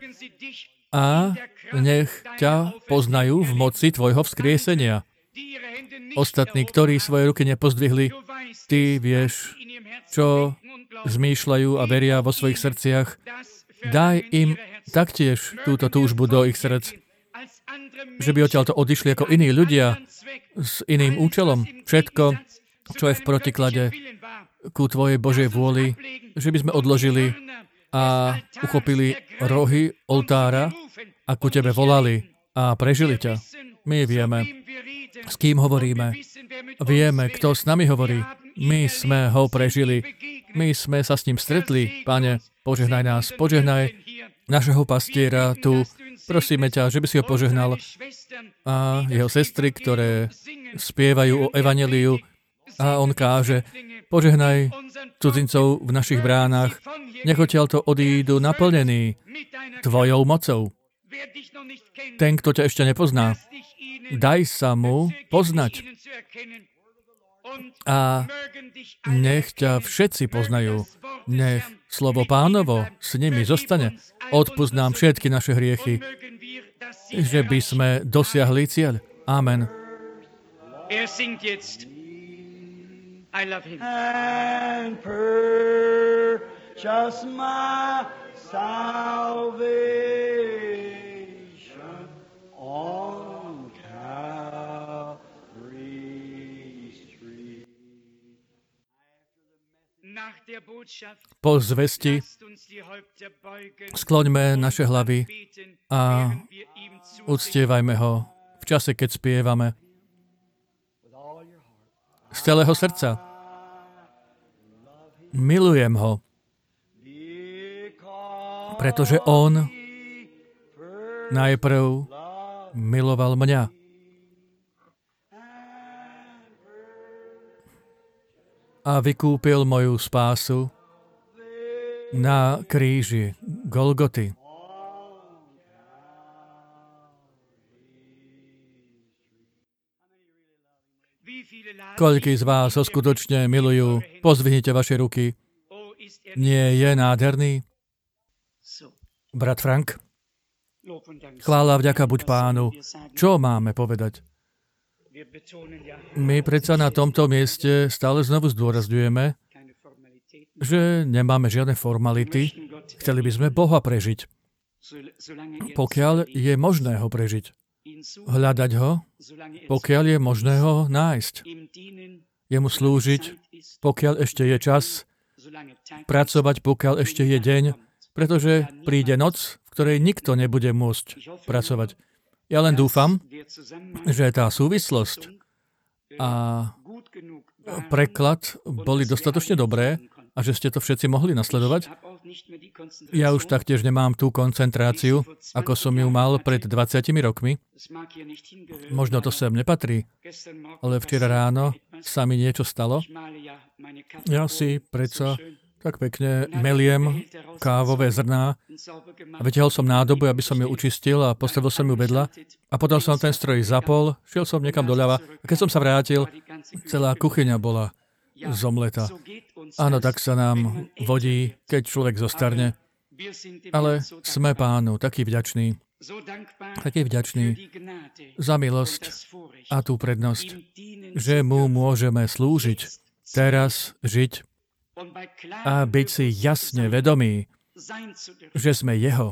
A: a nech ťa poznajú v moci tvojho vzkriesenia. Ostatní, ktorí svoje ruky nepozdvihli, ty vieš, čo zmýšľajú a veria vo svojich srdciach. Daj im taktiež túto túžbu do ich srdc, že by odtiaľto odišli ako iní ľudia s iným účelom. Všetko, čo je v protiklade ku tvojej Božej vôli, že by sme odložili a uchopili rohy oltára a ku tebe volali a prežili ťa. My vieme, s kým hovoríme. Vieme, kto s nami hovorí. My sme ho prežili. My sme sa s ním stretli. Pane, požehnaj nás, požehnaj našeho pastiera tu. Prosíme ťa, že by si ho požehnal a jeho sestry, ktoré spievajú o evanjeliu a on káže, požehnaj cudzincov v našich bránach, nech odtiaľto odídu naplnení tvojou mocou. Ten, kto ťa ešte nepozná, daj sa mu poznať a nech ťa všetci poznajú. Nech slovo Pánovo s nimi zostane. Odpusť nám všetky naše hriechy, že by sme dosiahli cieľ. Amen.
B: I love him. And purchase my salvation on Calvary's tree. Po zvesti skloňme naše hlavy a uctievajme ho v čase, keď spievame. Z celého srdca. Milujem ho, pretože on najprv miloval mňa. A vykúpil moju spásu na kríži Golgoty. Koľký z vás ho skutočne milujú? Pozdvihnite vaše ruky. Nie je nádherný? Brat Frank? Chvála vďaka buď Pánu. Čo máme povedať? My predsa na tomto mieste stále znovu zdôrazňujeme, že nemáme žiadne formality. Chceli by sme Boha prežiť. Pokiaľ je možné ho prežiť. Hľadať ho, pokiaľ je možné ho nájsť. Jemu slúžiť, pokiaľ ešte je čas. Pracovať, pokiaľ ešte je deň. Pretože príde noc, v ktorej nikto nebude môcť pracovať. Ja len dúfam, že tá súvislosť a preklad boli dostatočne dobré a že ste to všetci mohli nasledovať. Ja už taktiež nemám tú koncentráciu, ako som ju mal pred dvadsiatimi rokmi. Možno to sem nepatrí, ale včera ráno sa mi niečo stalo. Ja si predsa tak pekne meliem kávové zrná a vytiahol som nádobu, aby som ju učistil a postavil som ju vedľa a potom som ten stroj zapol, šiel som niekam doľava a keď som sa vrátil, celá kuchyňa bola zomletá.
A: Áno, tak sa nám vodí, keď človek zostarne. Ale sme Pánu takí vďační, takí vďační za milosť a tú prednosť, že mu môžeme slúžiť, teraz žiť a byť si jasne vedomí, že sme Jeho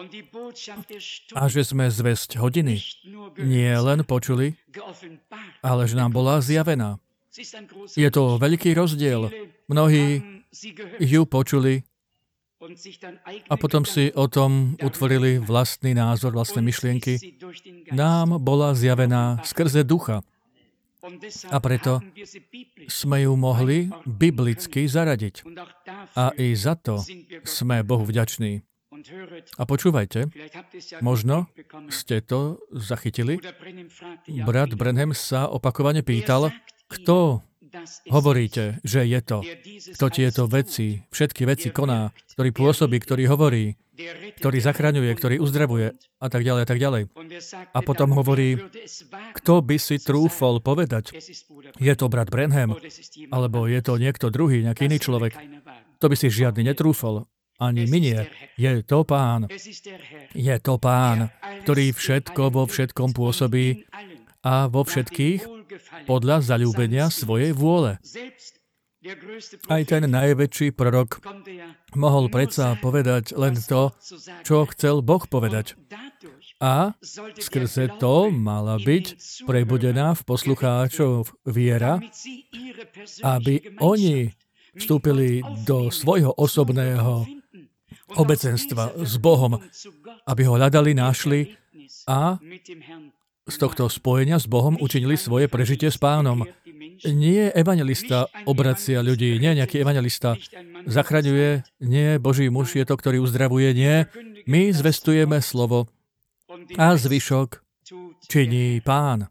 A: a že sme zvesť hodiny nie len počuli, ale že nám bola zjavená. Je to veľký rozdiel. Mnohí ju počuli a potom si o tom utvorili vlastný názor, vlastné myšlienky. Nám bola zjavená skrze ducha. A preto sme ju mohli biblicky zaradiť. A i za to sme Bohu vďační. A počúvajte, možno ste to zachytili. Brat Branham sa opakovane pýtal, kto hovoríte, že je to, kto tieto veci, všetky veci koná, ktorý pôsobí, ktorý hovorí, ktorý zachraňuje, ktorý uzdravuje a tak ďalej a tak ďalej. A potom hovorí, kto by si trúfol povedať, je to brat Branham, alebo je to niekto druhý, nejaký iný človek. To by si žiadny netrúfol. Ani my nie. Je to Pán. Je to Pán, ktorý všetko vo všetkom pôsobí a vo všetkých podľa zaľúbenia svojej vôle. Aj ten najväčší prorok mohol predsa povedať len to, čo chcel Boh povedať. A skrze to mala byť prebudená v poslucháčov viera, aby oni vstúpili do svojho osobného obecenstva s Bohom, aby ho hľadali, našli a z tohto spojenia s Bohom učinili svoje prežitie s Pánom. Nie evanjelista obracia ľudí, nie nejaký evanjelista zachraňuje, nie Boží muž je to, ktorý uzdravuje, nie. My zvestujeme slovo a zvyšok činí Pán.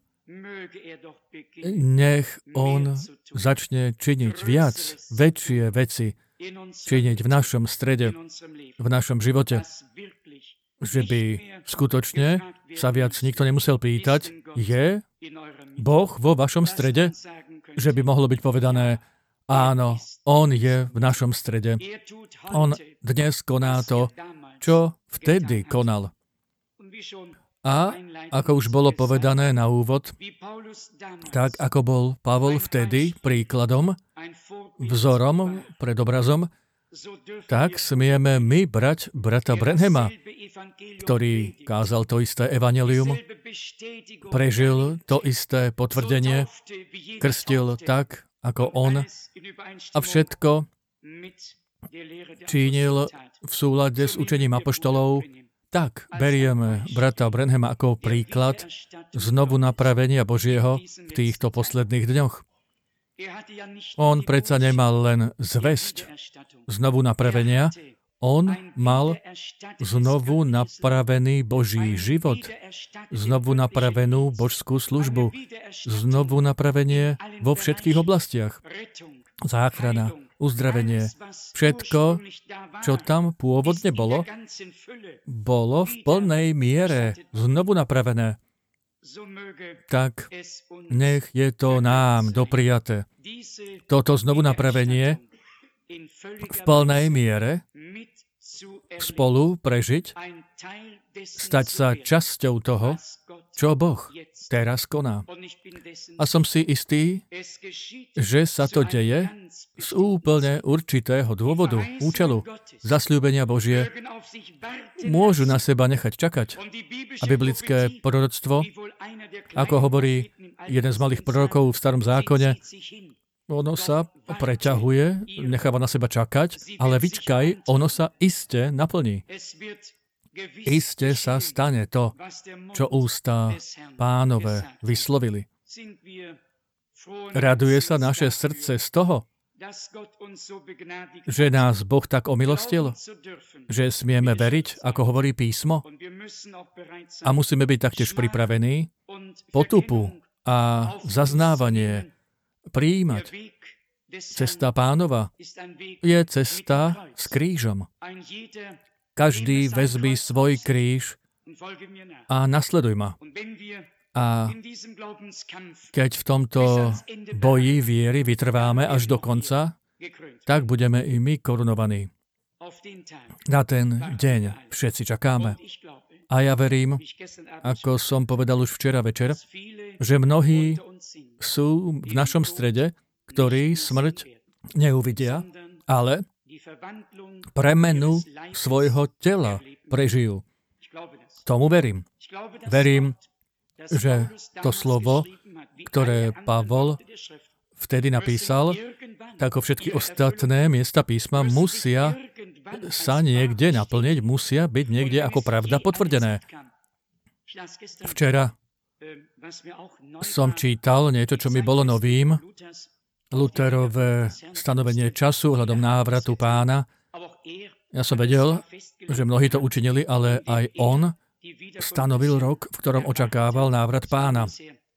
A: Nech on začne činiť viac, väčšie veci, činiť v našom strede, v našom živote, že by skutočne sa viac nikto nemusel pýtať, je Boh vo vašom strede? Že by mohlo byť povedané, áno, on je v našom strede. On dnes koná to, čo vtedy konal. A ako už bolo povedané na úvod, tak ako bol Pavol vtedy príkladom, vzorom, predobrazom, tak smieme my brať brata Branhama, ktorý kázal to isté evanjelium, prežil to isté potvrdenie, krstil tak, ako on, a všetko činil v súlade s učením apoštolov. Tak berieme brata Branhama ako príklad znovu napravenia Božieho v týchto posledných dňoch. On predsa nemal len zvesť znovu napravenia, on mal znovu napravený Boží život, znovu napravenú božskú službu, znovu napravenie vo všetkých oblastiach. Záchrana, uzdravenie, všetko, čo tam pôvodne bolo, bolo v plnej miere znovu napravené. Tak nech je to nám doprijaté. Toto znovu napravenie v plnej miere spolu prežiť, stať sa časťou toho, čo Boh teraz koná. A som si istý, že sa to deje z úplne určitého dôvodu, účelu. Zasľúbenia Božie môžu na seba nechať čakať. A biblické proroctvo, ako hovorí jeden z malých prorokov v Starom zákone, ono sa preťahuje, necháva na seba čakať, ale vyčkaj, ono sa iste naplní. Iste sa stane to, čo ústa Pánove vyslovili. Raduje sa naše srdce z toho, že nás Boh tak omilostil, že smieme veriť, ako hovorí písmo, a musíme byť taktiež pripravení potupu a zaznávanie prijímať. Cesta Pánova je cesta s krížom. Každý vezmi svoj kríž a nasleduj ma. A keď v tomto boji viery vytrváme až do konca, tak budeme i my korunovaní. Na ten deň všetci čakáme. A ja verím, ako som povedal už včera večer, že mnohí sú v našom strede, ktorí smrť neuvidia, ale premenu svojho tela prežijú. Tomu verím. Verím, že to slovo, ktoré Pavol vtedy napísal, tak ako všetky ostatné miesta písma musia sa niekde naplniť, musia byť niekde ako pravda potvrdené. Včera som čítal niečo, čo mi bolo novým, Lutherové stanovenie času hľadom návratu Pána. Ja som vedel, že mnohí to učinili, ale aj on stanovil rok, v ktorom očakával návrat Pána.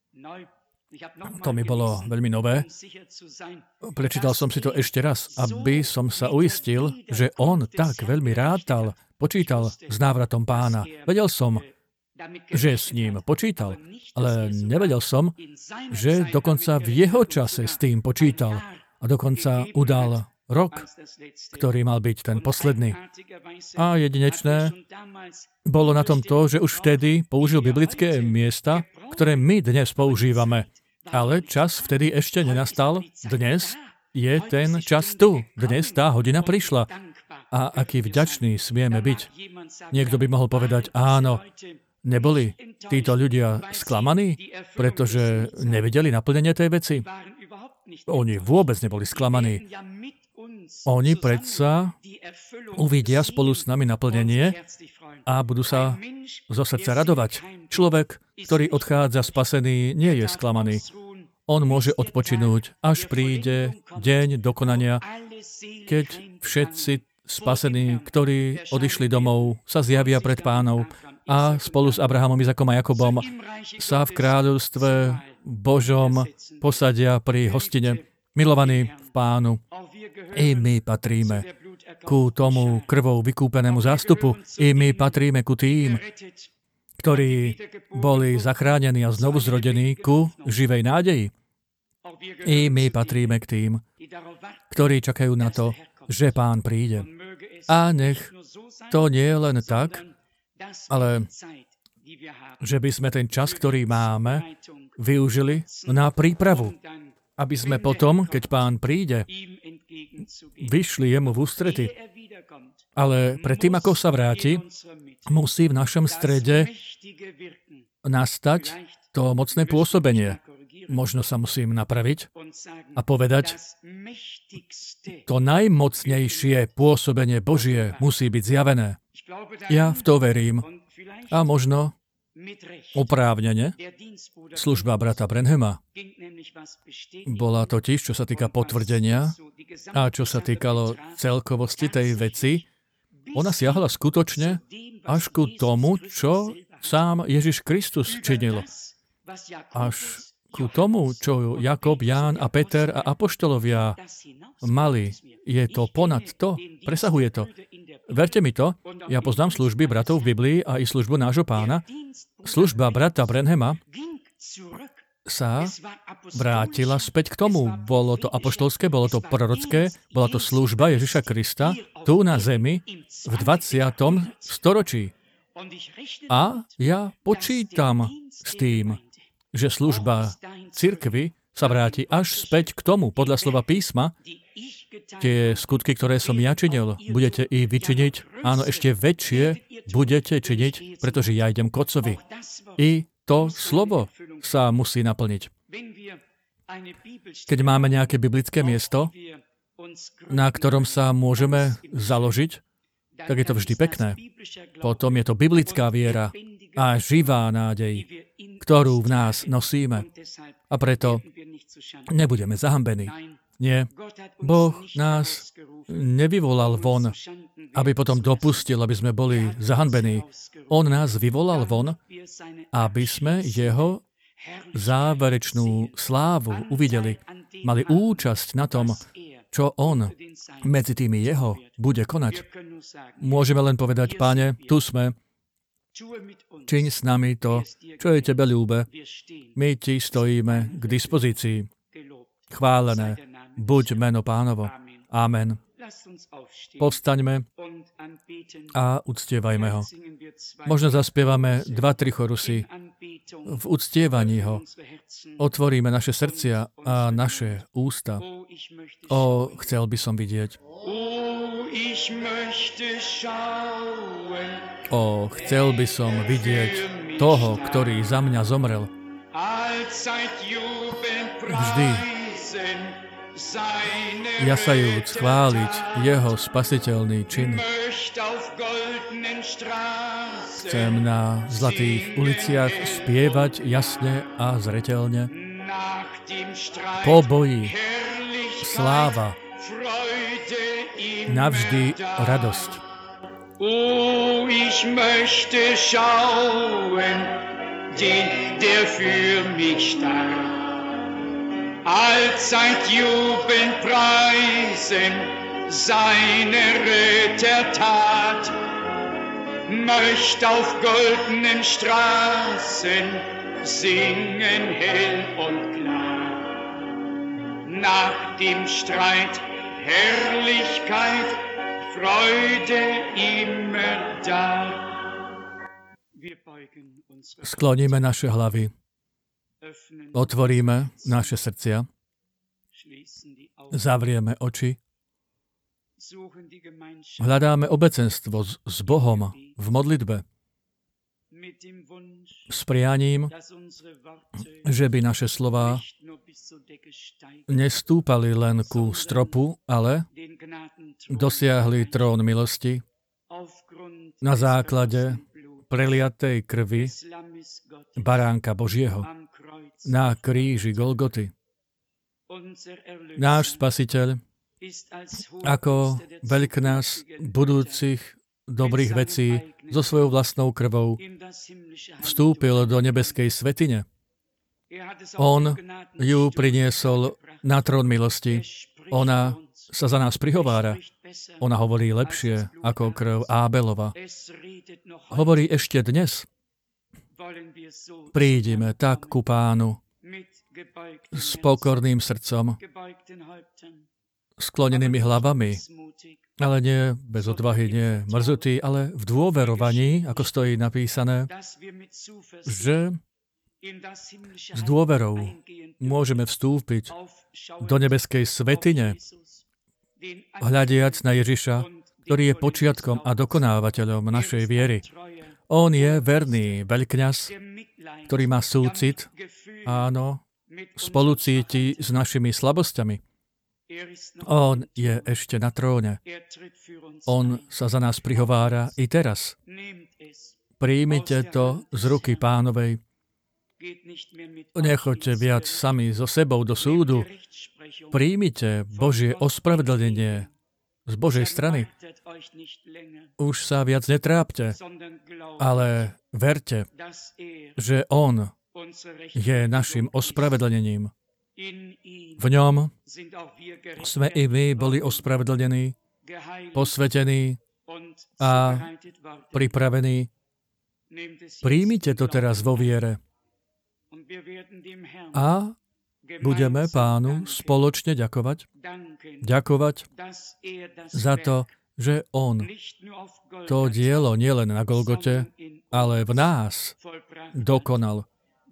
A: To mi bolo veľmi nové. Prečítal som si to ešte raz, aby som sa uistil, že on tak veľmi rátal, počítal s návratom Pána. Vedel som, že s ním počítal, ale nevedel som, že dokonca v jeho čase s tým počítal a dokonca udal rok, ktorý mal byť ten posledný. A jedinečné bolo na tom to, že už vtedy použil biblické miesta, ktoré my dnes používame. Ale čas vtedy ešte nenastal. Dnes je ten čas tu. Dnes tá hodina prišla. A aký vďačný smieme byť. Niekto by mohol povedať, áno, neboli títo ľudia sklamaní, pretože nevideli naplnenie tej veci? Oni vôbec neboli sklamaní. Oni predsa uvidia spolu s nami naplnenie a budú sa zo srdca radovať. Človek, ktorý odchádza spasený, nie je sklamaný. On môže odpočinúť, až príde deň dokonania, keď všetci spasení, ktorí odišli domov, sa zjavia pred Pánom a spolu s Abrahamom, Izakom a Jakobom sa v kráľovstve Božom posadia pri hostine, milovaní v Pánu. I my patríme ku tomu krvou vykúpenému zástupu. I my patríme ku tým, ktorí boli zachránení a znovu zrodení ku živej nádeji. I my patríme k tým, ktorí čakajú na to, že Pán príde. A nech to nie je len tak, ale že by sme ten čas, ktorý máme, využili na prípravu, aby sme potom, keď Pán príde, vyšli jemu v ústrety. Ale predtým, ako sa vráti, musí v našom strede nastať to mocné pôsobenie. Možno sa musím napraviť a povedať, to najmocnejšie pôsobenie Božie musí byť zjavené. Ja v to verím. A možno oprávnene služba brata Branhama bola totiž, čo sa týka potvrdenia a čo sa týkalo celkovosti tej veci, ona siahla skutočne až ku tomu, čo sám Ježiš Kristus činil. Až ku tomu, čo Jakob, Ján a Peter a apoštolovia mali. Je to ponad to, presahuje to. Verte mi to, ja poznám služby bratov v Biblii a i službu nášho Pána. Služba brata Branhama sa vrátila späť k tomu. Bolo to apoštolské, bolo to prorocké, bola to služba Ježiša Krista tu na zemi v dvadsiatom storočí. A ja počítam s tým, že služba cirkvi sa vráti až späť k tomu, podľa slova písma, tie skutky, ktoré som ja činil, budete i vy činiť, áno, ešte väčšie budete činiť, pretože ja idem k Otcovi. I to slovo sa musí naplniť. Keď máme nejaké biblické miesto, na ktorom sa môžeme založiť, tak je to vždy pekné. Potom je to biblická viera a živá nádej, ktorú v nás nosíme. A preto nebudeme zahambení. Nie. Boh nás nevyvolal von, aby potom dopustil, aby sme boli zahanbení. On nás vyvolal von, aby sme jeho záverečnú slávu uvideli. Mali účasť na tom, čo on medzi tými jeho bude konať. Môžeme len povedať, Páne, tu sme, čiň s nami to, čo je tebe ľúbe. My ti stojíme k dispozícii. Chválené buď meno Pánovo. Amen. Povstaňme a uctievajme ho. Možno zaspievame dva, tri chorusy. V uctievaní ho otvoríme naše srdcia a naše ústa. O, chcel by som vidieť. O, chcel by som vidieť toho, ktorý za mňa zomrel. Vždy jasajúc chváliť jeho spasiteľný čin. Chcem na zlatých uliciach spievať jasne a zreteľne. Po boji sláva, navždy radosť.
C: O, ich möchte schauen, den, der für mich starb. Allzeit jubelnd preisen seine Rittertat, möcht auf goldenen Straßen singen hell und klar. Nach dem Streit Herrlichkeit, Freude immer da.
A: Skloníme naše hlavy. Otvoríme naše srdcia, zavrieme oči, hľadáme obecenstvo s, s Bohom v modlitbe, s prianím, že by naše slová nestúpali len ku stropu, ale dosiahli trón milosti na základe preliatej krvi Baránka Božieho na kríži Golgoty. Náš Spasiteľ ako veľkňaz budúcich dobrých vecí so svojou vlastnou krvou vstúpil do nebeskej svätyne. On ju priniesol na trón milosti. Ona sa za nás prihovára. Ona hovorí lepšie ako krv Ábelova. Hovorí ešte dnes. Prídime tak ku Pánu s pokorným srdcom, sklonenými hlavami, ale nie bez odvahy, nie mrzutý, ale v dôverovaní, ako stojí napísané, že s dôverou môžeme vstúpiť do nebeskej svätyne, hľadiac na Ježiša, ktorý je počiatkom a dokonávateľom našej viery. On je verný veľkňaz, ktorý má súcit, áno, spolucíti s našimi slabosťami. On je ešte na tróne. On sa za nás prihovára i teraz. Príjmite to z ruky Pánovej. Nechoďte viac sami so sebou do súdu. Príjmite Božie ospravedlnenie z Božej strany. Už sa viac netrápte, ale verte, že On je našim ospravedlnením. V ňom sme i my boli ospravedlnení, posvetení a pripravení. Príjmite to teraz vo viere a budeme Pánu spoločne ďakovať. Ďakovať za to, že On to dielo nielen na Golgote, ale v nás dokonal.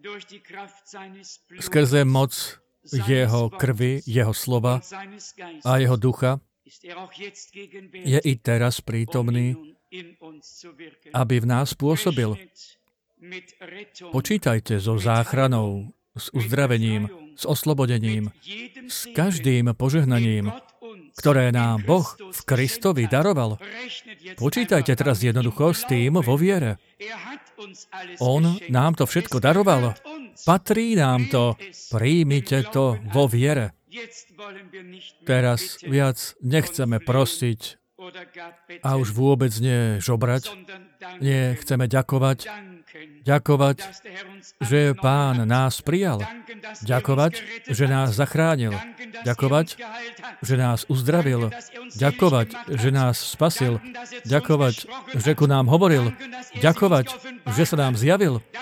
A: Skrze moc jeho krvi, jeho slova a jeho ducha je i teraz prítomný, aby v nás pôsobil. Počítajte so záchranou, s uzdravením, s oslobodením, s každým požehnaním, ktoré nám Boh v Kristovi daroval. Počítajte teraz jednoducho s tým vo viere. On nám to všetko daroval. Patrí nám to. Príjmite to vo viere. Teraz viac nechceme prosiť a už vôbec nie žobrať. Nie, chceme ďakovať. Ďakovať, že Pán nás prijal. Ďakovať, že nás zachránil. Ďakovať, že nás uzdravil. Ďakovať, že nás spasil. Ďakovať, že ku nám hovoril. Ďakovať, že sa nám zjavil.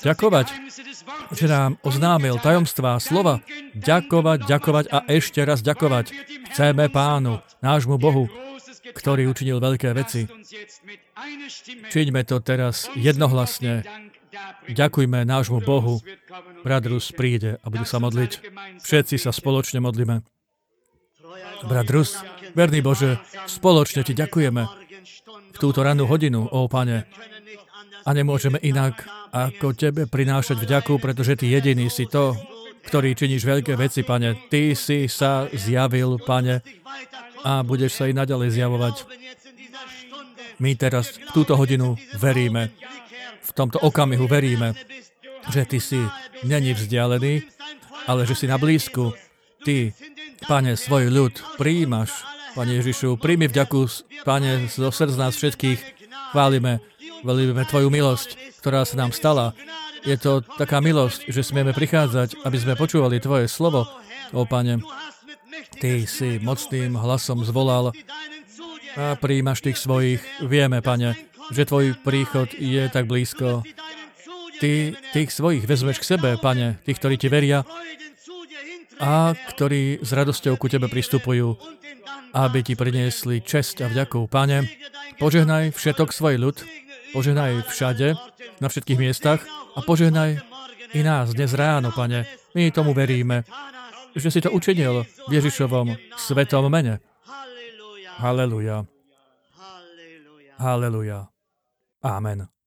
A: ďakovať, že nám oznámil tajomstvá slova. Ďakovať, ďakovať a ešte raz ďakovať. Chceme Pánu, nášmu Bohu, ktorý učinil veľké veci. Čiňme to teraz jednohlasne. Ďakujme nášmu Bohu. Brat Rus príde a bude sa modliť. Všetci sa spoločne modlíme. Brat Rus, verný Bože, spoločne Ti ďakujeme v túto rannú hodinu, ó Pane. A nemôžeme inak ako Tebe prinášať vďaku, pretože Ty jediný si to, ktorý činíš veľké veci, Pane. Ty si sa zjavil, Pane, a budeš sa i naďalej zjavovať. My teraz v túto hodinu veríme, v tomto okamihu veríme, že Ty si není vzdialený, ale že si na blízku. Ty, Pane, svoj ľud prijímaš. Pane Ježišu, príjmi vďaku, Pane, zo srdc nás všetkých. Chválime, velíme Tvoju milosť, ktorá sa nám stala. Je to taká milosť, že smieme prichádzať, aby sme počúvali Tvoje slovo. Ó Pane, Ty si mocným hlasom zvolal a prijímaš tých svojich. Vieme, Pane, že Tvoj príchod je tak blízko. Ty tých svojich vezmeš k sebe, Pane, tých, ktorí Ti veria a ktorí s radosťou ku Tebe pristupujú, aby Ti priniesli česť a vďaku. Pane, požehnaj všetok svoj ľud, požehnaj všade, na všetkých miestach a požehnaj i nás dnes ráno, Pane. My tomu veríme, že si to učinil v Ježišovom svetom mene. Haleluja. Haleluja. Amen.